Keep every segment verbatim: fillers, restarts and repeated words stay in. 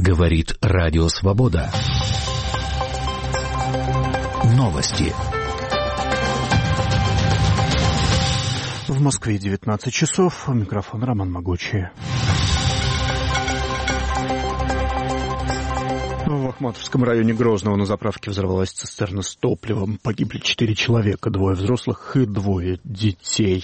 Говорит Радио Свобода. Новости. В Москве девятнадцать часов. Микрофон Роман Могучий. В Ахматовском районе Грозного на заправке взорвалась цистерна с топливом. Погибли четыре человека, двое взрослых и двое детей.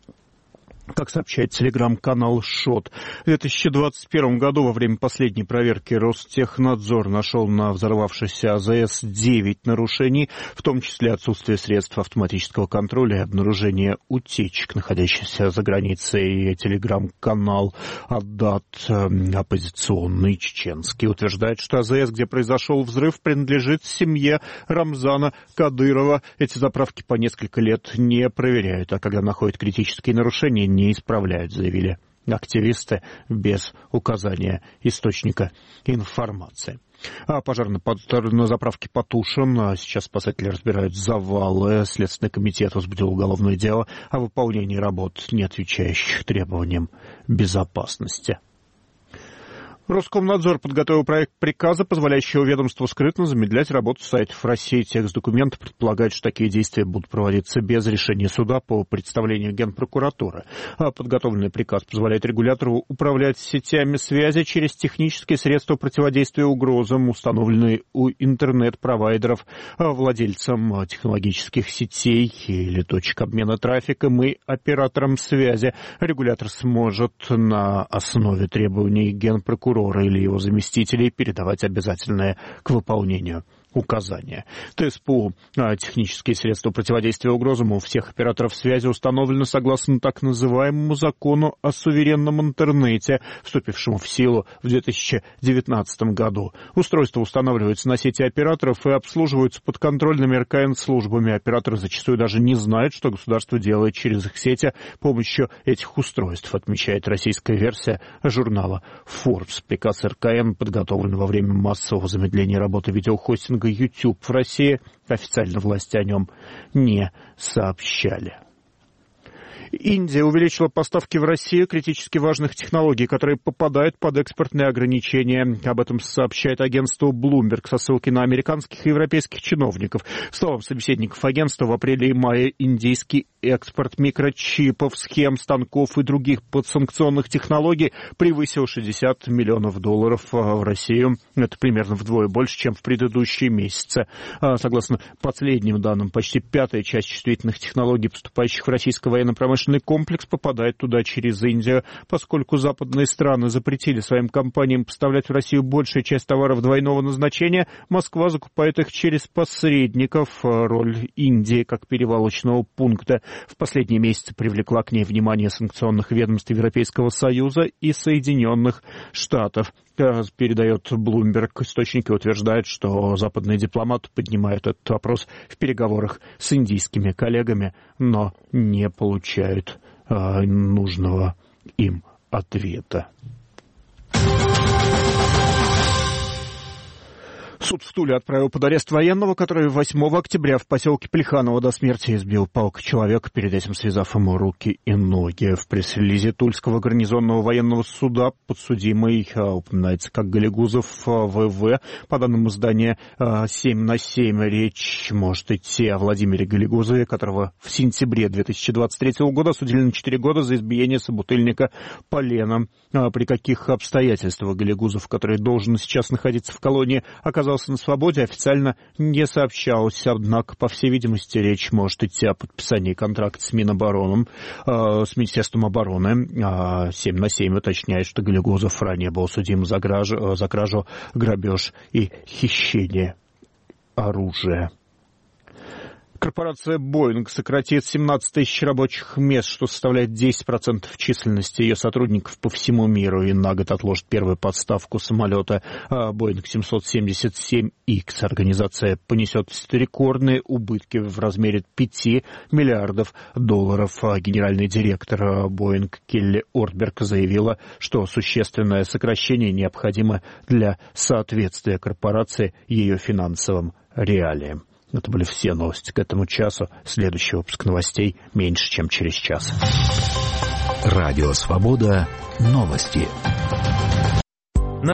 Как сообщает телеграм-канал ШОТ, в две тысячи двадцать первом году во время последней проверки Ростехнадзор нашел на взорвавшейся АЗС девять нарушений, в том числе отсутствие средств автоматического контроля и обнаружение утечек, находящихся за границей. Телеграм-канал Адат, оппозиционный чеченский, утверждает, что АЗС, где произошел взрыв, принадлежит семье Рамзана Кадырова. Эти заправки по несколько лет не проверяют, а когда находят критические нарушения, не исправляют, заявили активисты без указания источника информации. А пожар на заправке потушен. Сейчас спасатели разбирают завалы. Следственный комитет возбудил уголовное дело о выполнении работ, не отвечающих требованиям безопасности. Роскомнадзор подготовил проект приказа, позволяющего ведомству скрытно замедлять работу сайтов России. Текст документа предполагает, что такие действия будут проводиться без решения суда по представлению Генпрокуратуры. А подготовленный приказ позволяет регулятору управлять сетями связи через технические средства противодействия угрозам, установленные у интернет-провайдеров, владельцам технологических сетей или точек обмена трафиком и операторам связи. Регулятор сможет на основе требований Генпрокуратуры или его заместителей передавать обязательное к выполнению указания. ТСПУ, технические средства противодействия угрозам, у всех операторов связи установлены согласно так называемому закону о суверенном интернете, вступившему в силу в две тысячи девятнадцатом году. Устройства устанавливаются на сети операторов и обслуживаются подконтрольными эр ка эн-службами. Операторы зачастую даже не знают, что государство делает через их сети с помощью этих устройств, отмечает российская версия журнала Forbes. Приказ эр ка эн подготовлен во время массового замедления работы видеохостинга YouTube в России. Официально власти о нем не сообщали. Индия увеличила поставки в Россию критически важных технологий, которые попадают под экспортные ограничения. Об этом сообщает агентство Bloomberg со ссылкой на американских и европейских чиновников. По словам собеседников агентства, в апреле и мае индийский экспорт микрочипов, схем, станков и других подсанкционных технологий превысил шестьдесят миллионов долларов в Россию. Это примерно вдвое больше, чем в предыдущие месяцы. Согласно последним данным, почти пятая часть чувствительных технологий, поступающих в российское военно-промышленное комплекс, попадает туда через Индию. Поскольку западные страны запретили своим компаниям поставлять в Россию большую часть товаров двойного назначения, Москва закупает их через посредников. Роль Индии как перевалочного пункта в последние месяцы привлекла к ней внимание санкционных ведомств Европейского Союза и Соединенных Штатов. Передает Bloomberg. Источники утверждают, что западные дипломаты поднимают этот вопрос в переговорах с индийскими коллегами, но не получают э, нужного им ответа. Суд в Туле отправил под арест военного, который восьмого октября в поселке Плеханово до смерти избил палкой человека, перед этим связав ему руки и ноги. В пресс-релизе Тульского гарнизонного военного суда подсудимый упоминается как Галигузов вэ вэ. По данным издания семь на семь, речь может идти о Владимире Галигузове, которого в сентябре две тысячи двадцать третьего года осудили на четыре года за избиение собутыльника поленом. При каких обстоятельствах Галигузов, который должен сейчас находиться в колонии, оказался на свободе, официально не сообщалось. Однако, по всей видимости, речь может идти о подписании контракта с Минобороны, э, с Министерством обороны. Э, семь на семь уточняет, что Галигузов ранее был судим за, граж, за кражу, грабеж и хищение оружия. Корпорация Boeing сократит семнадцать тысяч рабочих мест, что составляет десять процентов численности ее сотрудников по всему миру, и на год отложит первую подставку самолета Boeing семьсот семьдесят семь икс. Организация понесет рекордные убытки в размере пяти миллиардов долларов. Генеральный директор Boeing Келли Ортберг заявила, что существенное сокращение необходимо для соответствия корпорации ее финансовым реалиям. Это были все новости к этому часу. Следующий выпуск новостей меньше, чем через час. Радио «Свобода». Новости.